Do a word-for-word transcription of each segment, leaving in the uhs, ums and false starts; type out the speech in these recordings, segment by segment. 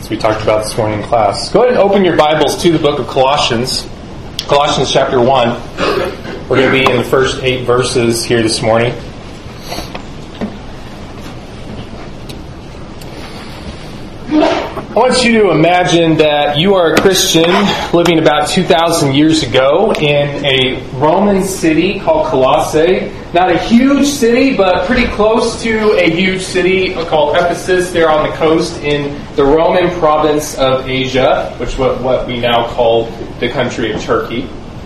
we talked about this morning in class. Go ahead and open your Bibles to the book of Colossians. Colossians chapter one. We're going to be in the first eight verses here this morning. I want you to imagine that you are a Christian living about two thousand years ago in a Roman city called Colossae. Not a huge city, but pretty close to a huge city called Ephesus there on the coast in the Roman province of Asia, which is what, what we now call the country of Turkey.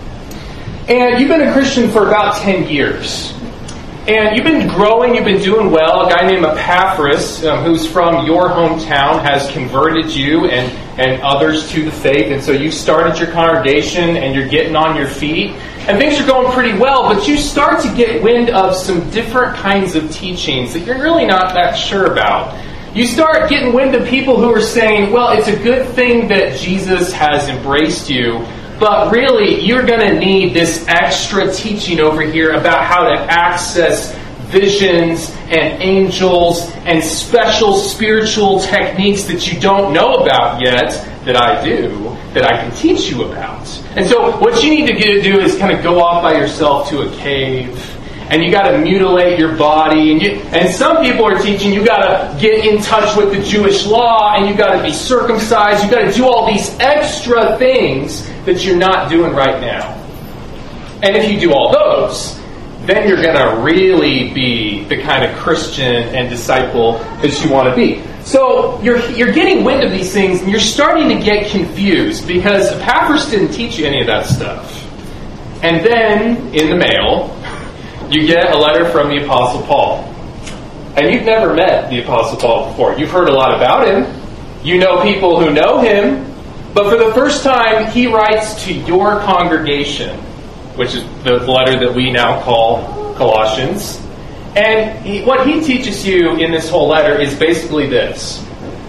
And you've been a Christian for about ten years. And you've been growing, you've been doing well. A guy named Epaphras, um, who's from your hometown, has converted you and, and others to the faith. And so you started your congregation and you're getting on your feet. And things are going pretty well, but you start to get wind of some different kinds of teachings that you're really not that sure about. You start getting wind of people who are saying, well, it's a good thing that Jesus has embraced you, but really, you're going to need this extra teaching over here about how to access visions and angels and special spiritual techniques that you don't know about yet, that I do, that I can teach you about. And so what you need to get to do is kind of go off by yourself to a cave, and you got to mutilate your body. And, you, and some people are teaching you got to get in touch with the Jewish law, and you got to be circumcised. You got to do all these extra things that you're not doing right now. And if you do all those, then you're going to really be the kind of Christian and disciple that you want to be. So you're you're getting wind of these things, and you're starting to get confused because Epaphras didn't teach you any of that stuff. And then, in the mail, you get a letter from the Apostle Paul. And you've never met the Apostle Paul before. You've heard a lot about him. You know people who know him. But for the first time, he writes to your congregation, which is the letter that we now call Colossians. And he, what he teaches you in this whole letter is basically this.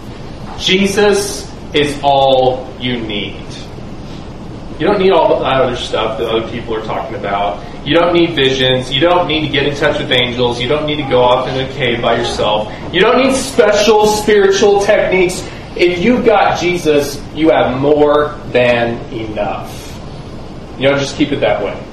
Jesus is all you need. You don't need all the other stuff that other people are talking about. You don't need visions. You don't need to get in touch with angels. You don't need to go off in a cave by yourself. You don't need special spiritual techniques. If you've got Jesus, you have more than enough. You know, just keep it that way.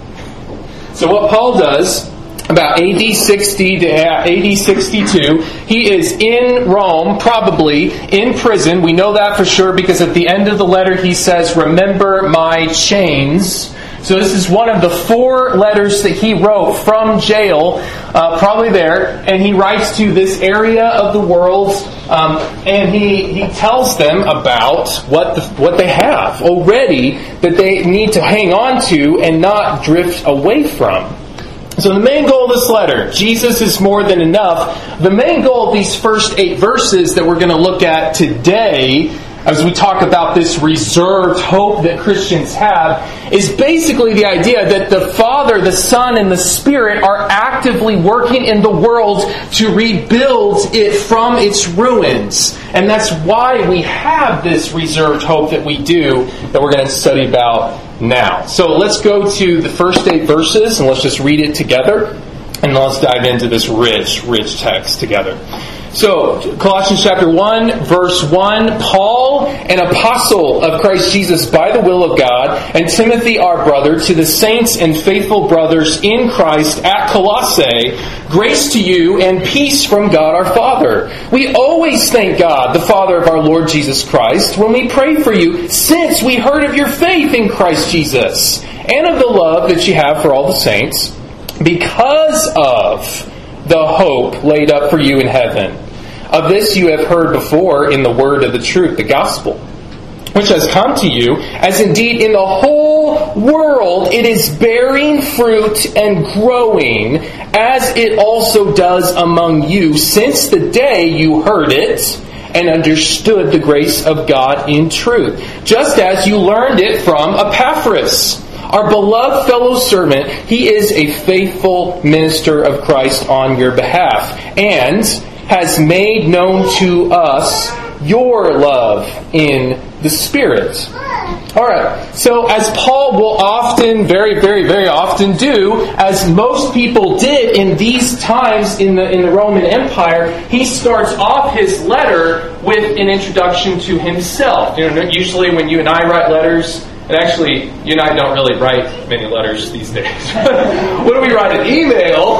So what Paul does, about A D sixty to A D sixty-two, he is in Rome, probably in prison. We know that for sure because at the end of the letter he says, "Remember my chains." So this is one of the four letters that he wrote from jail, uh, probably there, and he writes to this area of the world, um, and he he tells them about what the, what they have already that they need to hang on to and not drift away from. So the main goal of this letter, Jesus is more than enough. The main goal of these first eight verses that we're going to look at today, as we talk about this reserved hope that Christians have, is basically the idea that the Father, the Son, and the Spirit are actively working in the world to rebuild it from its ruins. And that's why we have this reserved hope that we do, that we're going to study about now. So let's go to the first eight verses, and let's just read it together. And let's dive into this rich, rich text together. So, Colossians chapter one, verse one, Paul, an apostle of Christ Jesus by the will of God, and Timothy our brother, to the saints and faithful brothers in Christ at Colossae, grace to you and peace from God our Father. We always thank God, the Father of our Lord Jesus Christ, when we pray for you, since we heard of your faith in Christ Jesus, and of the love that you have for all the saints, because of the hope laid up for you in heaven. Of this you have heard before in the word of the truth, the gospel, which has come to you, as indeed in the whole world it is bearing fruit and growing, as it also does among you, since the day you heard it and understood the grace of God in truth, just as you learned it from Epaphras, our beloved fellow servant. He is a faithful minister of Christ on your behalf, and has made known to us your love in the Spirit. All right, so as Paul will often, very, very, very often do, as most people did in these times in the in the Roman Empire, he starts off his letter with an introduction to himself. You know, usually when you and I write letters, and actually, you and I don't really write many letters these days. When we write an email,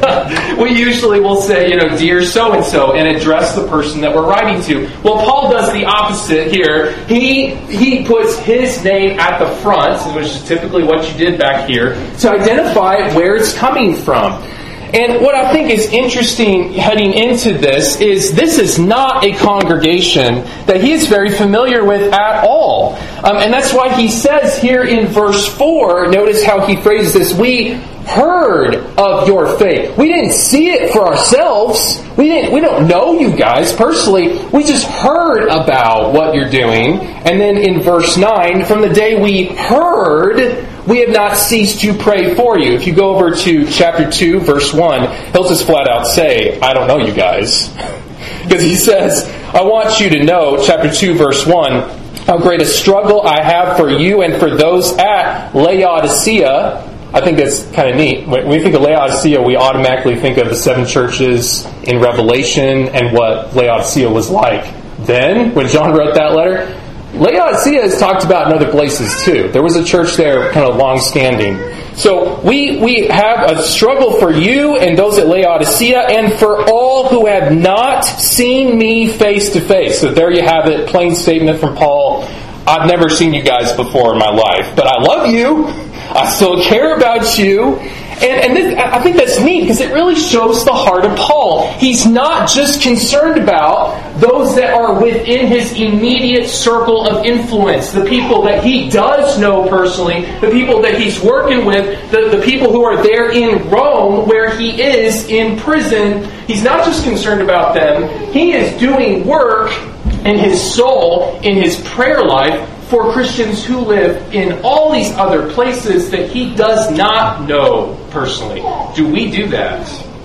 we usually will say, you know, dear so-and-so, and address the person that we're writing to. Well, Paul does the opposite here. He he puts his name at the front, which is typically what you did back here, to identify where it's coming from. And what I think is interesting heading into this is this is not a congregation that he is very familiar with at all. Um, and that's why he says here in verse four, notice how he phrases this, we heard of your faith. We didn't see it for ourselves. We didn't. We don't know you guys personally. We just heard about what you're doing. And then in verse nine, from the day we heard, we have not ceased to pray for you. If you go over to chapter two, verse one, he'll just flat out say, I don't know you guys. Because he says, I want you to know, chapter two, verse one, how great a struggle I have for you and for those at Laodicea. I think that's kind of neat. When we think of Laodicea, we automatically think of the seven churches in Revelation and what Laodicea was like. Then, when John wrote that letter, Laodicea is talked about in other places too. There was a church there kind of long-standing. So we we have a struggle for you and those at Laodicea and for all who have not seen me face to face. So there you have it, plain statement from Paul. I've never seen you guys before in my life, but I love you. I still care about you. And, and this, I think that's neat because it really shows the heart of Paul. He's not just concerned about those that are within his immediate circle of influence, the people that he does know personally, the people that he's working with, the, the people who are there in Rome where he is in prison. He's not just concerned about them. He is doing work in his soul, in his prayer life, for Christians who live in all these other places that he does not know personally. Do we do that?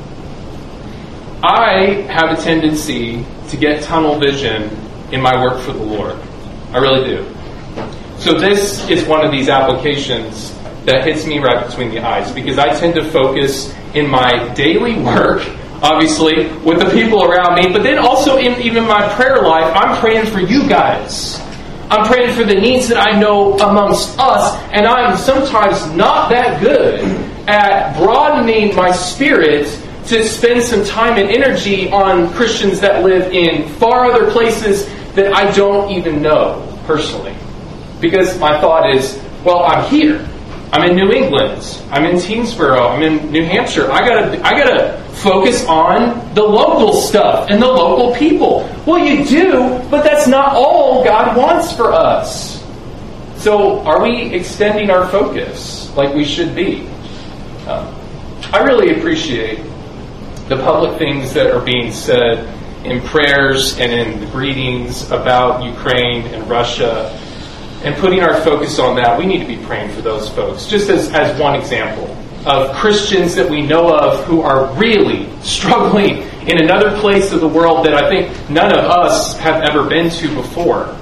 I have a tendency to get tunnel vision in my work for the Lord. I really do. So this is one of these applications that hits me right between the eyes because I tend to focus in my daily work, obviously, with the people around me, but then also in even my prayer life, I'm praying for you guys. I'm praying for the needs that I know amongst us, and I'm sometimes not that good at broadening my spirit to spend some time and energy on Christians that live in far other places that I don't even know personally. Because my thought is, well, I'm here. I'm in New England. I'm in Teensboro. I'm in New Hampshire. I gotta, I gotta focus on the local stuff and the local people. Well, you do, but that's not all God wants for us. So, are we extending our focus like we should be? Um, I really appreciate the public things that are being said in prayers and in the greetings about Ukraine and Russia. And putting our focus on that, we need to be praying for those folks. Just as, as one example of Christians that we know of who are really struggling in another place of the world that I think none of us have ever been to before.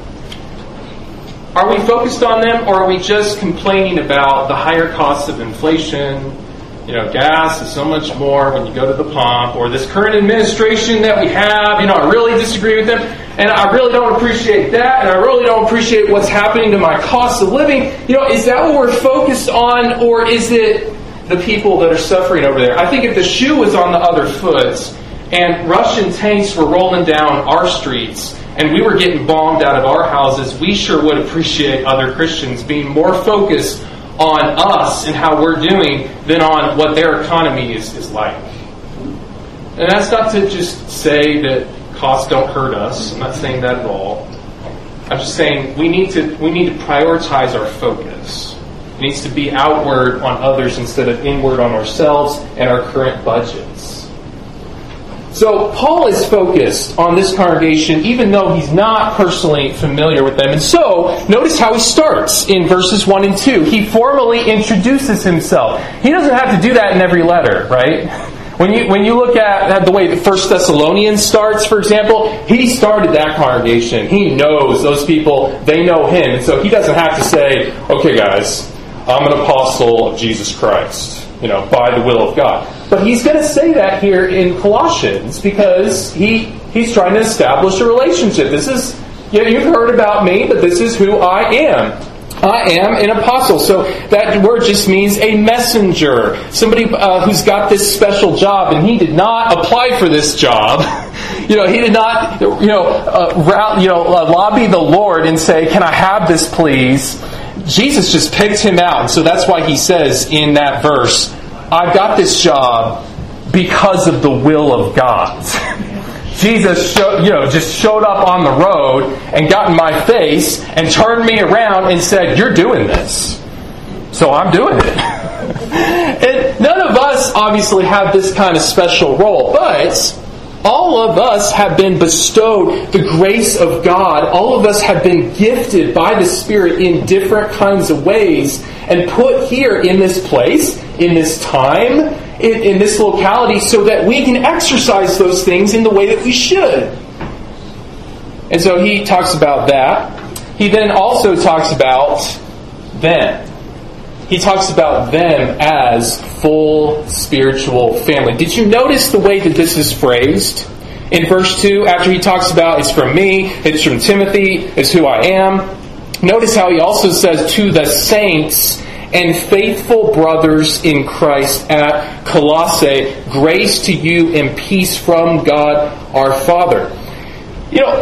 Are we focused on them, or are we just complaining about the higher costs of inflation? You know, gas is so much more when you go to the pump, or this current administration that we have, you know, I really disagree with them, and I really don't appreciate that, and I really don't appreciate what's happening to my cost of living. You know, is that what we're focused on, or is it the people that are suffering over there? I think if the shoe was on the other foot, and Russian tanks were rolling down our streets, and we were getting bombed out of our houses, we sure would appreciate other Christians being more focused on us and how we're doing than on what their economy is, is like. And that's not to just say that costs don't hurt us. I'm not saying that at all. I'm just saying we need to we need to prioritize our focus. It needs to be outward on others instead of inward on ourselves and our current budgets. So Paul is focused on this congregation even though he's not personally familiar with them. And so, notice how he starts in verses one and two. He formally introduces himself. He doesn't have to do that in every letter, right? When you when you look at, at the way the First Thessalonians starts, for example, he started that congregation. He knows those people. They know him. And so he doesn't have to say, okay, guys, I'm an apostle of Jesus Christ, you know, by the will of God. But he's going to say that here in Colossians because he he's trying to establish a relationship. This is, you know, you've heard about me, but this is who I am. I am an apostle. So that word just means a messenger. Somebody uh, who's got this special job, and he did not apply for this job. You know, he did not, you know, uh, route, you know, uh, lobby the Lord and say, "Can I have this, please?" Jesus just picked him out, and so that's why he says in that verse, "I've got this job because of the will of God." Jesus, show, you know, just showed up on the road and got in my face and turned me around and said, "You're doing this, so I'm doing it." And none of us obviously have this kind of special role, but all of us have been bestowed the grace of God. All of us have been gifted by the Spirit in different kinds of ways and put here in this place, in this time, in, in this locality, so that we can exercise those things in the way that we should. And so he talks about that. He then also talks about them. He talks about them as full spiritual family. Did you notice the way that this is phrased? In verse two, after he talks about it's from me, it's from Timothy, it's who I am. Notice how he also says to the saints and faithful brothers in Christ at Colossae, grace to you and peace from God our Father. You know,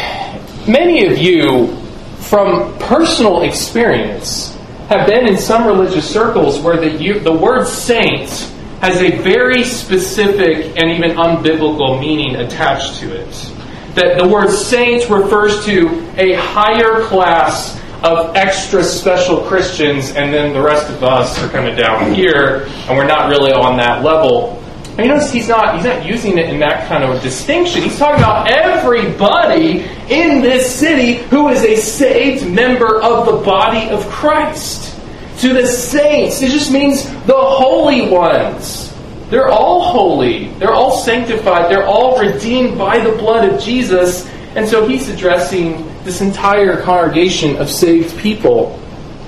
many of you, from personal experience, have been in some religious circles where the, you, the word saint has a very specific and even unbiblical meaning attached to it. That the word saint refers to a higher class of extra special Christians, and then the rest of us are kind of down here, and we're not really on that level. And you notice he's not, he's not using it in that kind of distinction. He's talking about everybody in this city who is a saved member of the body of Christ. To the saints, it just means the holy ones. They're all holy. They're all sanctified. They're all redeemed by the blood of Jesus. And so he's addressing this entire congregation of saved people.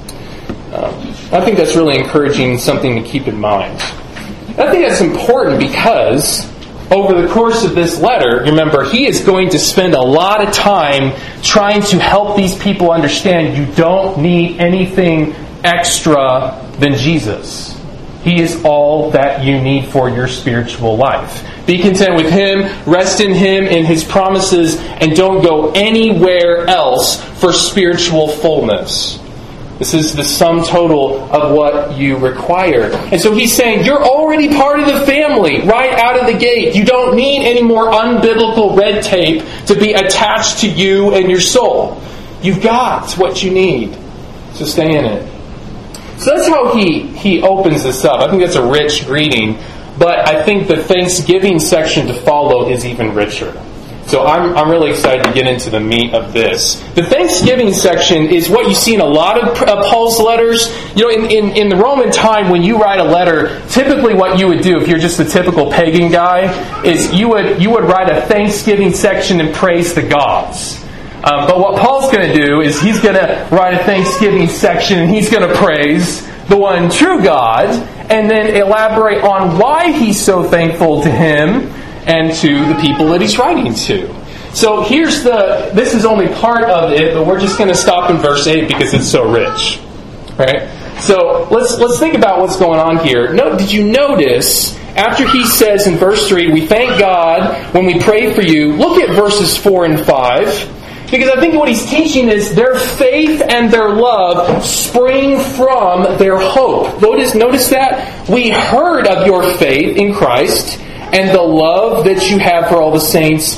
Um, I think that's really encouraging, something to keep in mind. I think that's important because over the course of this letter, remember, he is going to spend a lot of time trying to help these people understand you don't need anything extra than Jesus. He is all that you need for your spiritual life. Be content with Him, rest in Him, in His promises, and don't go anywhere else for spiritual fullness. This is the sum total of what you require. And so he's saying, you're already part of the family right out of the gate. You don't need any more unbiblical red tape to be attached to you and your soul. You've got what you need. So stay in it. So that's how he, he opens this up. I think that's a rich greeting. But I think the Thanksgiving section to follow is even richer. So I'm I'm really excited to get into the meat of this. The Thanksgiving section is what you see in a lot of uh, Paul's letters. You know, in, in, in the Roman time, when you write a letter, typically what you would do, if you're just a typical pagan guy, is you would you would write a Thanksgiving section and praise the gods. Um, but what Paul's going to do is he's going to write a Thanksgiving section and he's going to praise the one true God, and then elaborate on why he's so thankful to Him and to the people that he's writing to. So here's the, this is only part of it, but we're just going to stop in verse eight because it's so rich. Right? So let's let's think about what's going on here. No, did you notice, after he says in verse three, we thank God when we pray for you, look at verses four and five. Because I think what he's teaching is their faith and their love spring from their hope. Notice, notice that? We heard of your faith in Christ and the love that you have for all the saints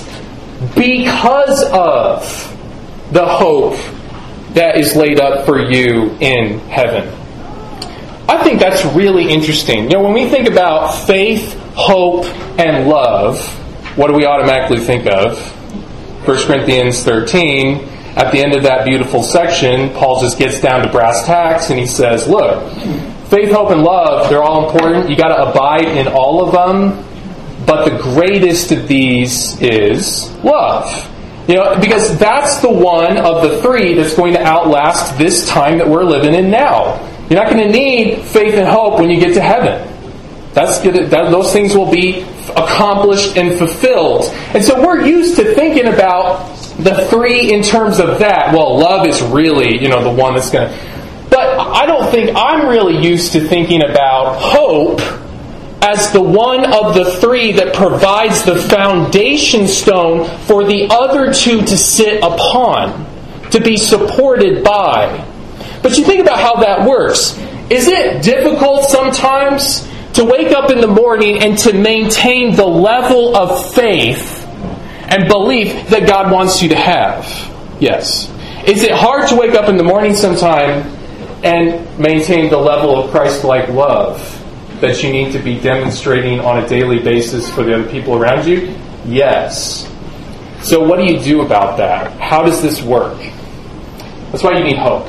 because of the hope that is laid up for you in heaven. I think that's really interesting. You know, when we think about faith, hope, and love, what do we automatically think of? First Corinthians thirteen, at the end of that beautiful section, Paul just gets down to brass tacks and he says, look, faith, hope, and love, they're all important. You got to abide in all of them. but the greatest of these is love. You know, because that's the one of the three that's going to outlast this time that we're living in now. You're not going to need faith and hope when you get to heaven. That's good. That, those things will be accomplished and fulfilled. And so we're used to thinking about the three in terms of that. Well, love is really, you know, the one that's going to... But I don't think I'm really used to thinking about hope as the one of the three that provides the foundation stone for the other two to sit upon, to be supported by. But you think about how that works. Is it difficult sometimes to wake up in the morning and to maintain the level of faith and belief that God wants you to have? Yes. Is it hard to wake up in the morning sometime and maintain the level of Christ-like love that you need to be demonstrating on a daily basis for the other people around you? Yes. So what do you do about that? How does this work? That's why you need hope.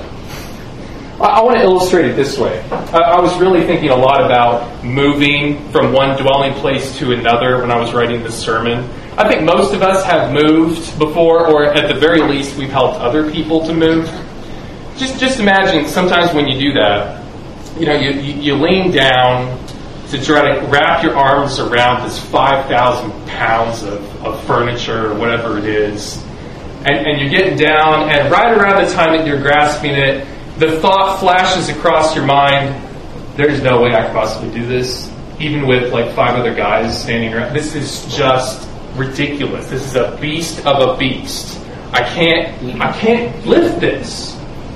I want to illustrate it this way. I was really thinking a lot about moving from one dwelling place to another when I was writing this sermon. I think most of us have moved before, or at the very least, we've helped other people to move. Just just imagine sometimes when you do that, you know, you, you, you lean down to try to wrap your arms around this five thousand pounds of, of furniture or whatever it is. And, and you're getting down, and right around the time that you're grasping it, the thought flashes across your mind, there's no way I could possibly do this, even with like five other guys standing around. This is just ridiculous. This is a beast of a beast. I can't, I can't lift this.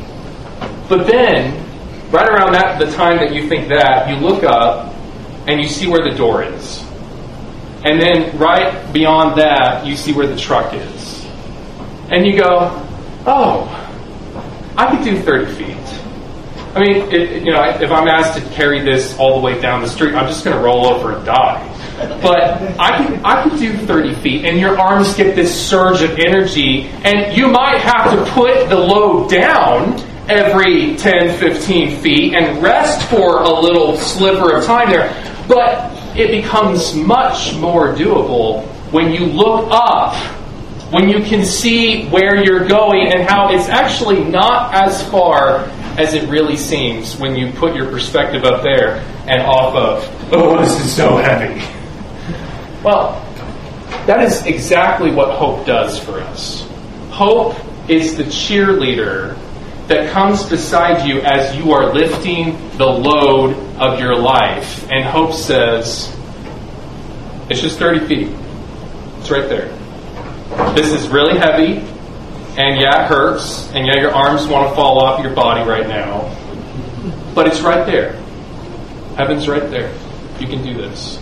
But then, right around that, the time that you think that, you look up and you see where the door is. And then right beyond that, you see where the truck is. And you go, oh, I could do thirty feet. I mean, it, you know, if I'm asked to carry this all the way down the street, I'm just going to roll over and die. But I can, I can do thirty feet, and your arms get this surge of energy, and you might have to put the load down every ten, fifteen feet and rest for a little sliver of time there. But it becomes much more doable when you look up, when you can see where you're going and how it's actually not as far as it really seems when you put your perspective up there and off of, oh, this is so heavy. Well, that is exactly what hope does for us. Hope is the cheerleader that comes beside you as you are lifting the load of your life. And hope says, it's just thirty feet. It's right there. This is really heavy, and yeah, it hurts, and yeah, your arms want to fall off your body right now. But it's right there. Heaven's right there. You can do this.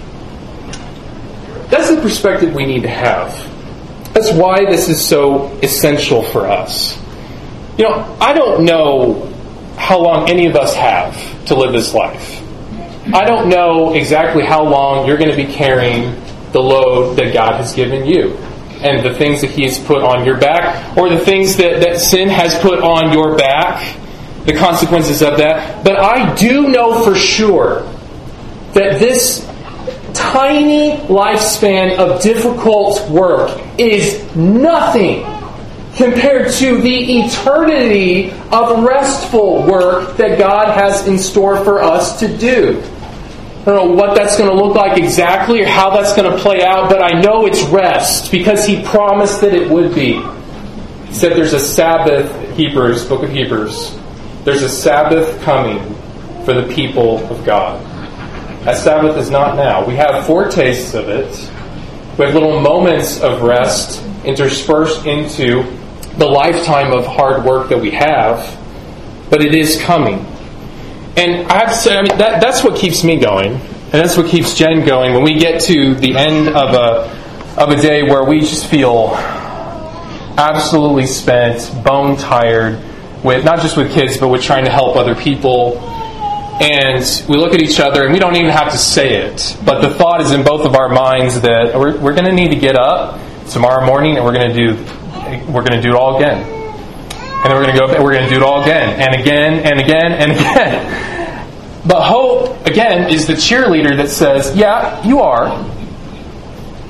That's the perspective we need to have. That's why this is so essential for us. You know, I don't know how long any of us have to live this life. I don't know exactly how long you're going to be carrying the load that God has given you and the things that He has put on your back, or the things that, that sin has put on your back, the consequences of that. But I do know for sure that this tiny lifespan of difficult work is nothing compared to the eternity of restful work that God has in store for us to do. I don't know what that's going to look like exactly or how that's going to play out, but I know it's rest because He promised that it would be. He said there's a Sabbath, Hebrews, book of Hebrews, there's a Sabbath coming for the people of God. That Sabbath is not now. We have foretastes of it. We have little moments of rest interspersed into the lifetime of hard work that we have, but it is coming. And I have to say, I mean, that, that's what keeps me going, and that's what keeps Jen going when we get to the end of a of a day where we just feel absolutely spent, bone tired, with not just with kids, but with trying to help other people. And we look at each other, and we don't even have to say it, but the thought is in both of our minds that we're, we're going to need to get up tomorrow morning, and we're going to do we're going to do it all again. And then we're going to go. We're going to do it all again, and again, and again, and again. But hope, again, is the cheerleader that says, "Yeah, you are,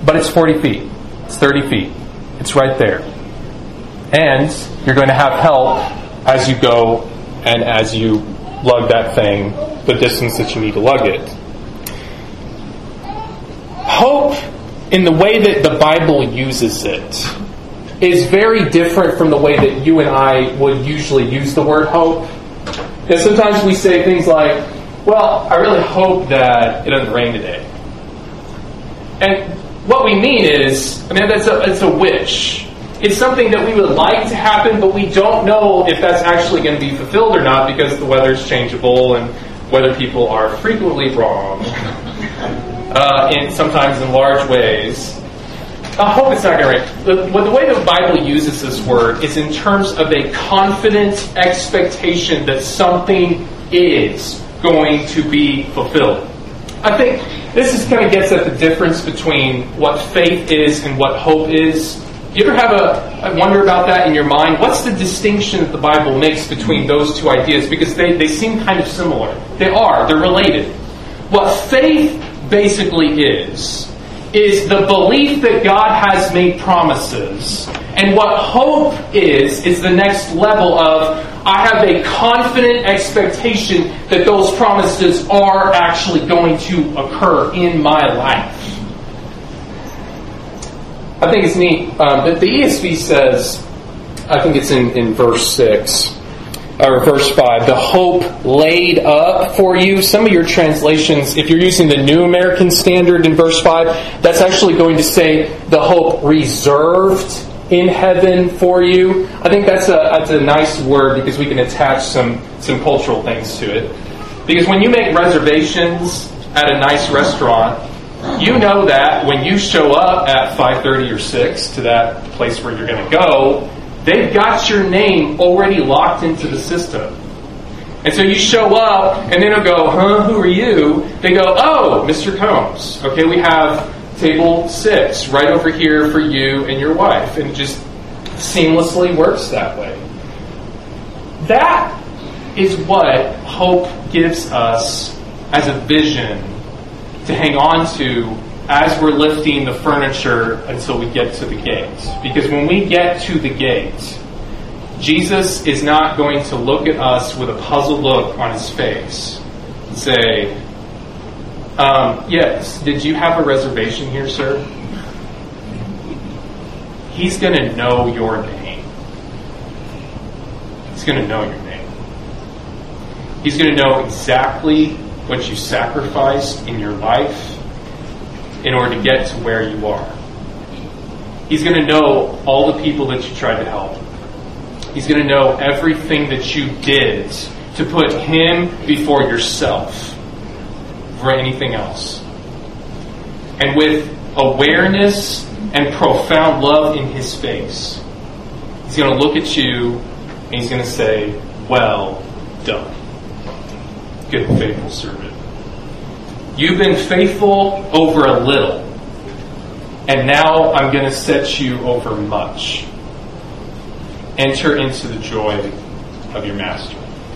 but it's forty feet. It's thirty feet. It's right there. And you're going to have help as you go and as you lug that thing the distance that you need to lug it. Hope, in the way that the Bible uses it, is very different from the way that you and I would usually use the word hope. And sometimes we say things like, well, I really hope that it doesn't rain today. And what we mean is, I mean, that's a, it's a wish. It's something that we would like to happen, but we don't know if that's actually going to be fulfilled or not because the weather's changeable and weather people are frequently wrong, uh, in sometimes in large ways. I hope it's not going to rain. The, the way the Bible uses this word is in terms of a confident expectation that something is going to be fulfilled. I think this is kind of gets at the difference between what faith is and what hope is. You ever have a, a wonder about that in your mind? What's the distinction that the Bible makes between those two ideas? Because they, they seem kind of similar. They are. They're related. What faith basically is, is the belief that God has made promises. And what hope is, is the next level of, I have a confident expectation that those promises are actually going to occur in my life. I think it's neat um, that the E S V says, I think it's in, in verse six, or verse five, the hope laid up for you. Some of your translations, if you're using the New American Standard in verse five, that's actually going to say the hope reserved in heaven for you. I think that's a that's a nice word because we can attach some, some cultural things to it. Because when you make reservations at a nice restaurant, you know that when you show up at five thirty or six to that place where you're going to go, they've got your name already locked into the system. And so you show up, and then they'll go, huh, who are you? They go, oh, Mister Combs. Okay, we have table six right over here for you and your wife. And it just seamlessly works that way. That is what hope gives us as a vision to hang on to as we're lifting the furniture until we get to the gate. Because when we get to the gate, Jesus is not going to look at us with a puzzled look on his face and say, um, yes, did you have a reservation here, sir? He's going to know your name. He's going to know your name. He's going to know exactly what you sacrificed in your life in order to get to where you are. He's going to know all the people that you tried to help. He's going to know everything that you did to put him before yourself for anything else. And with awareness and profound love in his face, he's going to look at you and he's going to say, well done, good and faithful servant. You've been faithful over a little, and now I'm going to set you over much. Enter into the joy of your master.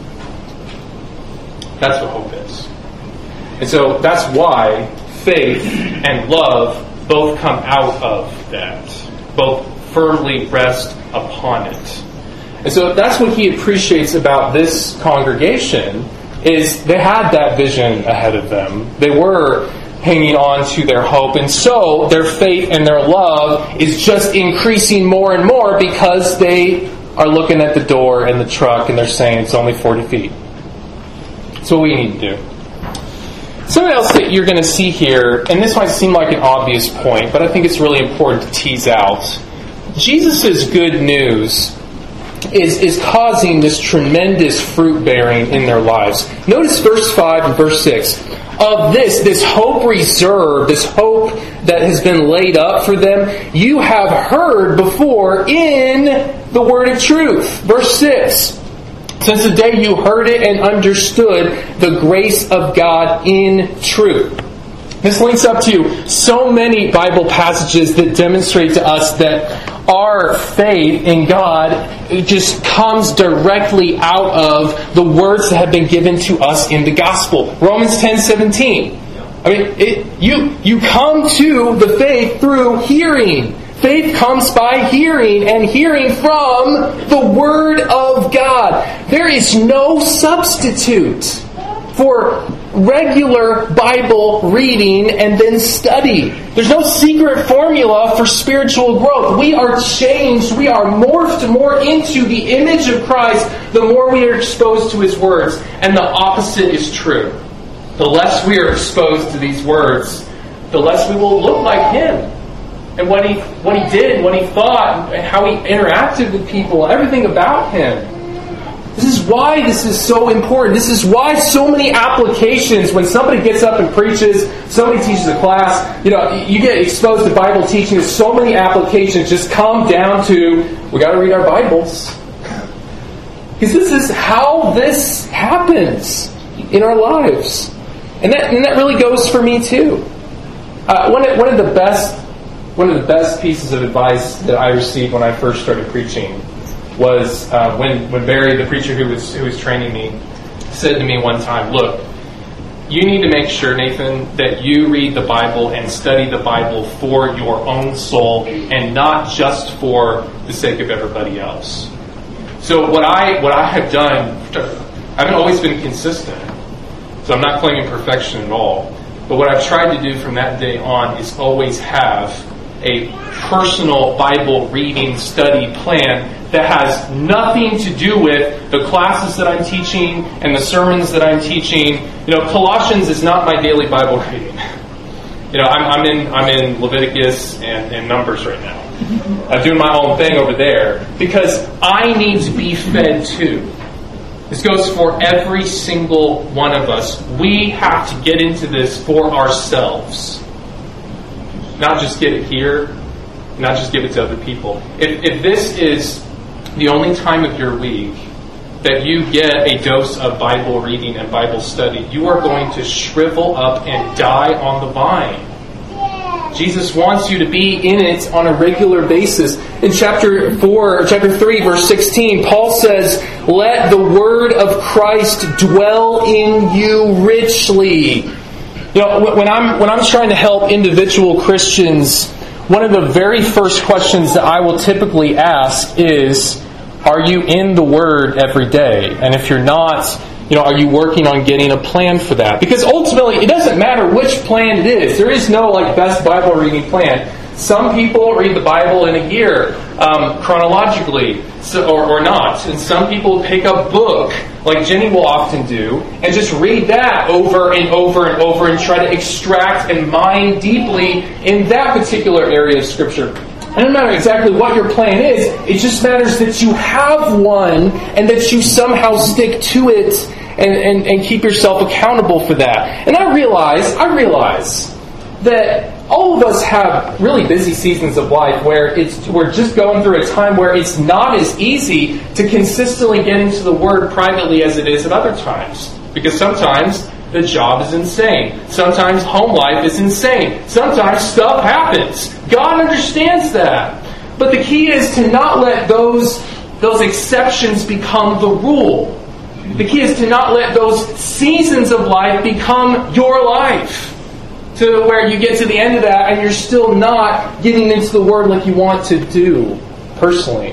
That's what hope is. And so that's why faith and love both come out of that. Both firmly rest upon it. And so that's what he appreciates about this congregation, is they had that vision ahead of them. They were hanging on to their hope, and so their faith and their love is just increasing more and more because they are looking at the door and the truck and they're saying it's only forty feet. That's what we need to do. Something else that you're going to see here, and this might seem like an obvious point, but I think it's really important to tease out. Jesus' good news is, is causing this tremendous fruit bearing in their lives. Notice verse five and verse six. Of this, this hope reserved, this hope that has been laid up for them, you have heard before in the word of truth. Verse six. Since the day you heard it and understood the grace of God in truth. This links up to so many Bible passages that demonstrate to us that our faith in God just comes directly out of the words that have been given to us in the gospel. Romans ten seventeen. I mean, it, you you come to the faith through hearing. Faith comes by hearing, and hearing from the Word of God. There is no substitute for regular Bible reading and then study. There's no secret formula for spiritual growth. We are changed. We are morphed more into the image of Christ the more we are exposed to His words. And the opposite is true. The less we are exposed to these words, the less we will look like Him. And what he what he did, what he thought, and how he interacted with people, everything about him. This is why this is so important. This is why so many applications, when somebody gets up and preaches, somebody teaches a class, you know, you get exposed to Bible teaching, so many applications just come down to, we got to read our Bibles. Because this is how this happens in our lives. And that, and that really goes for me too. Uh, one, of, one of the best One of the best pieces of advice that I received when I first started preaching was uh, when, when Barry, the preacher who was who was training me, said to me one time, look, you need to make sure, Nathan, that you read the Bible and study the Bible for your own soul and not just for the sake of everybody else. So what I what I have done, I haven't always been consistent, so I'm not claiming perfection at all. But what I've tried to do from that day on is always have a personal Bible reading study plan that has nothing to do with the classes that I'm teaching and the sermons that I'm teaching. You know, Colossians is not my daily Bible reading. You know, I'm, I'm in I'm in Leviticus and, and Numbers right now. I'm doing my own thing over there because I need to be fed too. This goes for every single one of us. We have to get into this for ourselves. Not just get it here, not just give it to other people. If, if this is the only time of your week that you get a dose of Bible reading and Bible study, you are going to shrivel up and die on the vine. Jesus wants you to be in it on a regular basis. In chapter four, or chapter three, verse sixteen, Paul says, "Let the word of Christ dwell in you richly." You know, when I'm when I'm trying to help individual Christians, one of the very first questions that I will typically ask is, are you in the Word every day? And if you're not, you know, are you working on getting a plan for that? Because ultimately, it doesn't matter which plan it is. There is no like best Bible reading plan. Some people read the Bible in a year, um, chronologically, so, or, or not. And some people pick a book, like Jenny will often do, and just read that over and over and over and try to extract and mine deeply in that particular area of Scripture. It doesn't matter exactly what your plan is. It just matters that you have one and that you somehow stick to it and, and, and keep yourself accountable for that. And I realize, I realize that all of us have really busy seasons of life where it's we're just going through a time where it's not as easy to consistently get into the Word privately as it is at other times. Because sometimes the job is insane. Sometimes home life is insane. Sometimes stuff happens. God understands that. But the key is to not let those, those exceptions become the rule. The key is to not let those seasons of life become your life. To where you get to the end of that and you're still not getting into the Word like you want to do personally.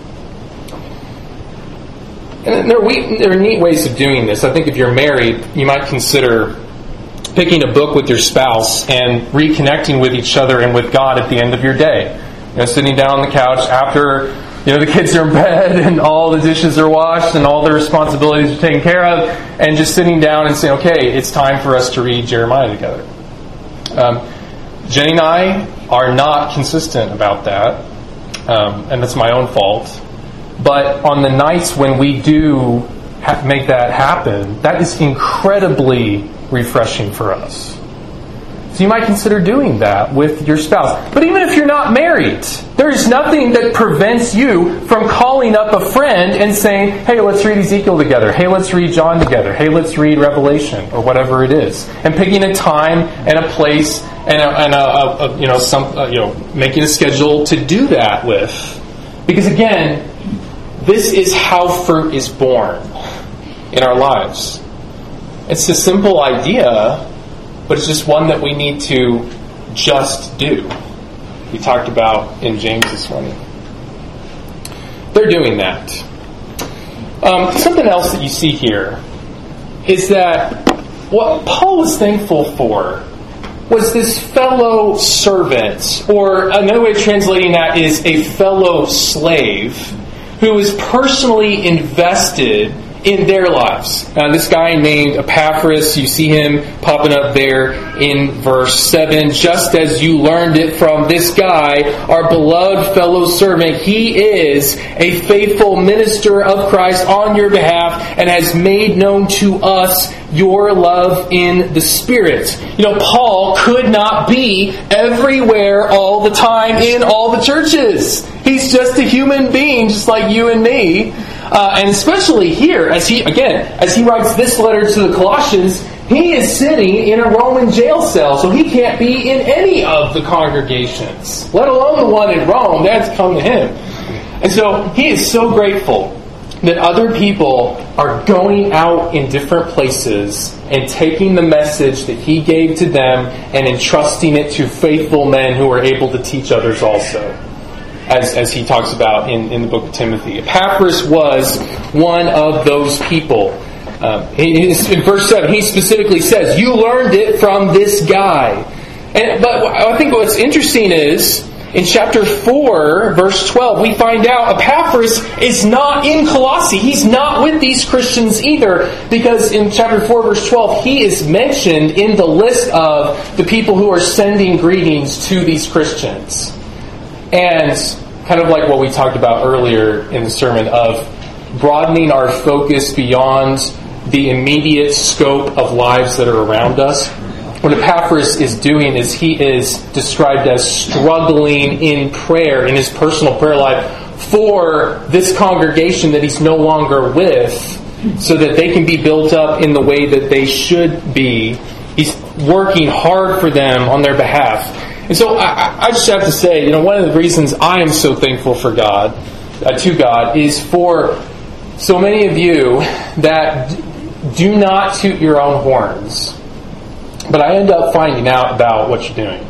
And there are, we, there are neat ways of doing this. I think if you're married, you might consider picking a book with your spouse and reconnecting with each other and with God at the end of your day. You know, sitting down on the couch after you know the kids are in bed and all the dishes are washed and all the responsibilities are taken care of, and just sitting down and saying, okay, it's time for us to read Jeremiah together. Um, Jenny and I are not consistent about that, um, and that's my own fault. But on the nights when we do ha- make that happen, that is incredibly refreshing for us. So you might consider doing that with your spouse. But even if you're not married, there is nothing that prevents you from calling up a friend and saying, hey, let's read Ezekiel together. Hey, let's read John together. Hey, let's read Revelation, or whatever it is. And picking a time and a place and, a, and a, a, a, you know, some, uh, you know, making a schedule to do that with. Because again, this is how fruit is born in our lives. It's a simple idea but it's just one that we need to just do. We talked about in James this morning. They're doing that. Um, something else that you see here is that what Paul was thankful for was this fellow servant, or another way of translating that is a fellow slave, who was personally invested in their lives. Now, this guy named Epaphras, you see him popping up there in verse seven. Just as you learned it from this guy, our beloved fellow servant, he is a faithful minister of Christ on your behalf and has made known to us your love in the Spirit. You know, Paul could not be everywhere all the time in all the churches. He's just a human being, just like you and me. Uh, and especially here, as he again, as he writes this letter to the Colossians, he is sitting in a Roman jail cell, so he can't be in any of the congregations, let alone the one in Rome. That's come to him. And so he is so grateful that other people are going out in different places and taking the message that he gave to them and entrusting it to faithful men who are able to teach others also. As, as he talks about in, in the book of Timothy. Epaphras was one of those people. Um, he, in verse seven, he specifically says, you learned it from this guy. And, but I think what's interesting is, in chapter four, verse twelve, we find out Epaphras is not in Colossae. He's not with these Christians either, because in chapter four, verse twelve, he is mentioned in the list of the people who are sending greetings to these Christians. And kind of like what we talked about earlier in the sermon of broadening our focus beyond the immediate scope of lives that are around us. What Epaphras is doing is he is described as struggling in prayer, in his personal prayer life, for this congregation that he's no longer with, so that they can be built up in the way that they should be. He's working hard for them on their behalf. And so I, I just have to say, you know, one of the reasons I am so thankful for God, uh, to God, is for so many of you that d- do not toot your own horns. But I end up finding out about what you're doing.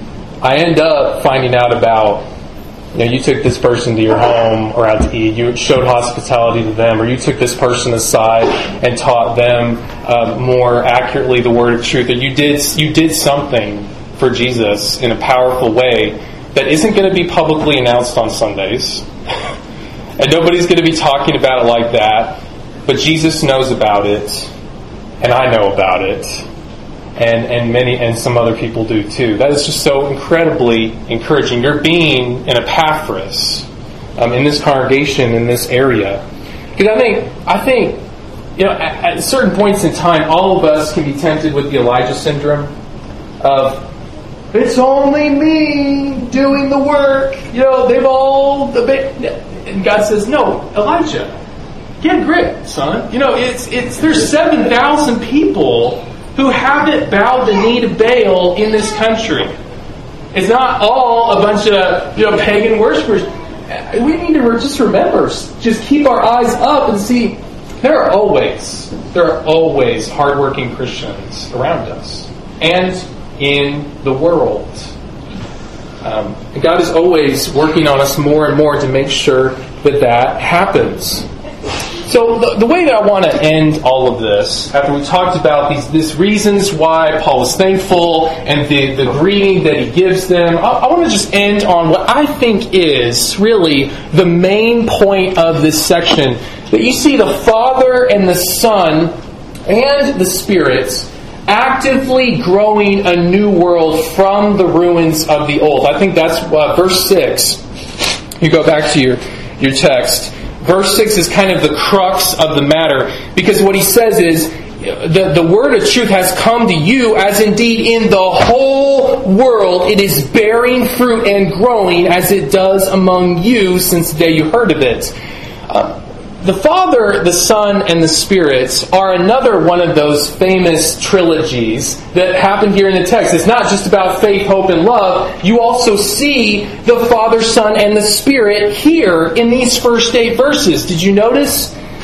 I end up finding out about, you know, you took this person to your home or out to eat, you showed hospitality to them, or you took this person aside and taught them uh, more accurately the word of truth, that you did you did something for Jesus in a powerful way that isn't going to be publicly announced on Sundays. And nobody's going to be talking about it like that. But Jesus knows about it. And I know about it. And and many and some other people do too. That is just so incredibly encouraging. You're being an Epaphras um, in this congregation, in this area. Because I think, I think, you know, at, at certain points in time, all of us can be tempted with the Elijah syndrome of, it's only me doing the work. You know, they've all... And God says, no, Elijah, get a grip, son. You know, it's it's there's seven thousand people who haven't bowed the knee to Baal in this country. It's not all a bunch of, you know, pagan worshipers. We need to just remember, just keep our eyes up and see, there are always, there are always hardworking Christians around us. And in the world. Um, and God is always working on us more and more to make sure that that happens. So the, the way that I want to end all of this, after we talked about these, these reasons why Paul is thankful and the, the greeting that he gives them, I, I want to just end on what I think is really the main point of this section. That you see the Father and the Son and the Spirit actively growing a new world from the ruins of the old. I think that's uh, verse six. You go back to your, your text. Verse six is kind of the crux of the matter, because what he says is, the, the word of truth has come to you, as indeed in the whole world it is bearing fruit and growing as it does among you since the day you heard of it. Uh, The Father, the Son, and the Spirit are another one of those famous trilogies that happened here in the text. It's not just about faith, hope, and love. You also see the Father, Son, and the Spirit here in these first eight verses. Did you notice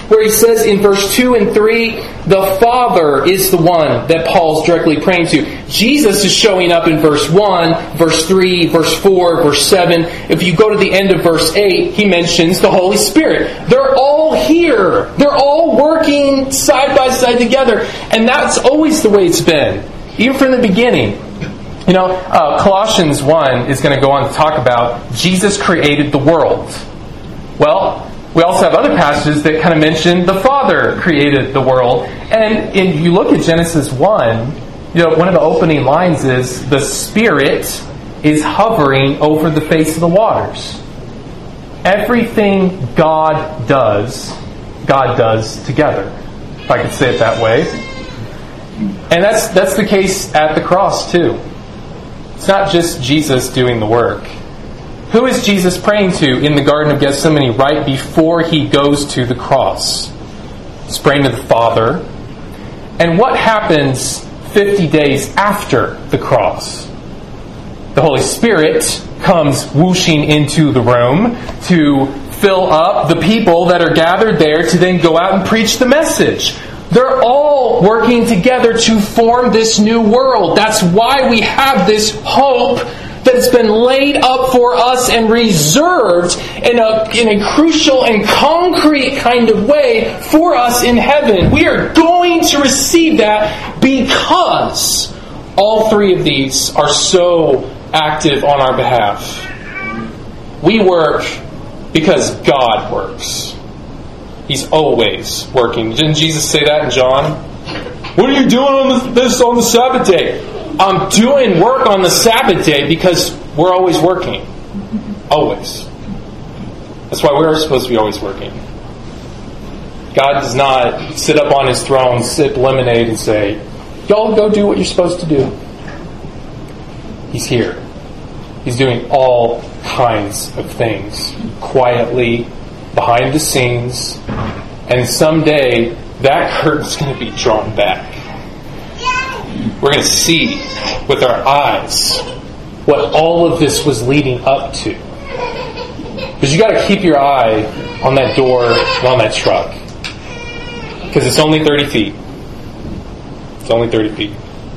where he says in verse two and three, the Father is the one that Paul's directly praying to. Jesus is showing up in verse one, verse three, verse four, verse seven. If you go to the end of verse eight, he mentions the Holy Spirit. They're all here. They're all working side by side together. And that's always the way it's been, even from the beginning. You know, uh, Colossians one is going to go on to talk about Jesus created the world. Well, we also have other passages that kind of mention the Father created the world. And if you look at Genesis one, you know, one of the opening lines is, the Spirit is hovering over the face of the waters. Everything God does, God does together, if I could say it that way. And that's that's the case at the cross too. It's not just Jesus doing the work. Who is Jesus praying to in the Garden of Gethsemane right before he goes to the cross? He's praying to the Father. And what happens fifty days after the cross? The Holy Spirit comes whooshing into the room to fill up the people that are gathered there to then go out and preach the message. They're all working together to form this new world. That's why we have this hope that has been laid up for us and reserved in a, in a crucial and concrete kind of way for us in heaven. We are going to receive that because all three of these are so active on our behalf. We work because God works. He's always working. Didn't Jesus say that in John? What are you doing on this on the Sabbath day? I'm doing work on the Sabbath day because we're always working. Always. That's why we're supposed to be always working. God does not sit up on His throne, sip lemonade, and say, y'all go do what you're supposed to do. He's here. He's doing all kinds of things. Quietly, behind the scenes, and someday that curtain's going to be drawn back. We're going to see with our eyes what all of this was leading up to. But you got to keep your eye on that door and on that truck, because it's only thirty feet. It's only thirty feet.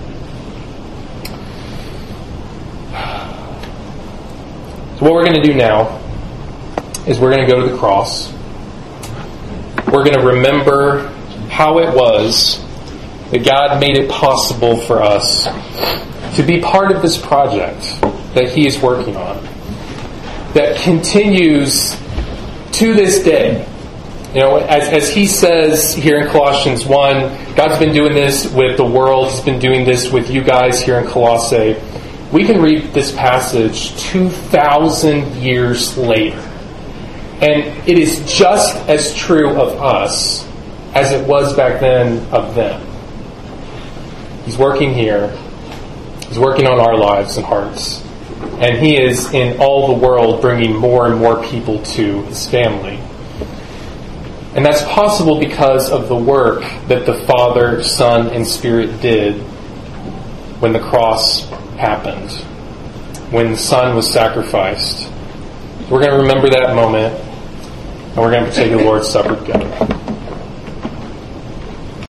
So what we're going to do now is we're going to go to the cross. We're going to remember how it was that God made it possible for us to be part of this project that He is working on, that continues to this day. You know, as, as He says here in Colossians one, God's been doing this with the world. He's been doing this with you guys here in Colossae. We can read this passage two thousand years later. And it is just as true of us as it was back then of them. He's working here. He's working on our lives and hearts. And He is in all the world bringing more and more people to His family. And that's possible because of the work that the Father, Son, and Spirit did when the cross happened, when the Son was sacrificed. We're going to remember that moment. And we're going to take the Lord's Supper together.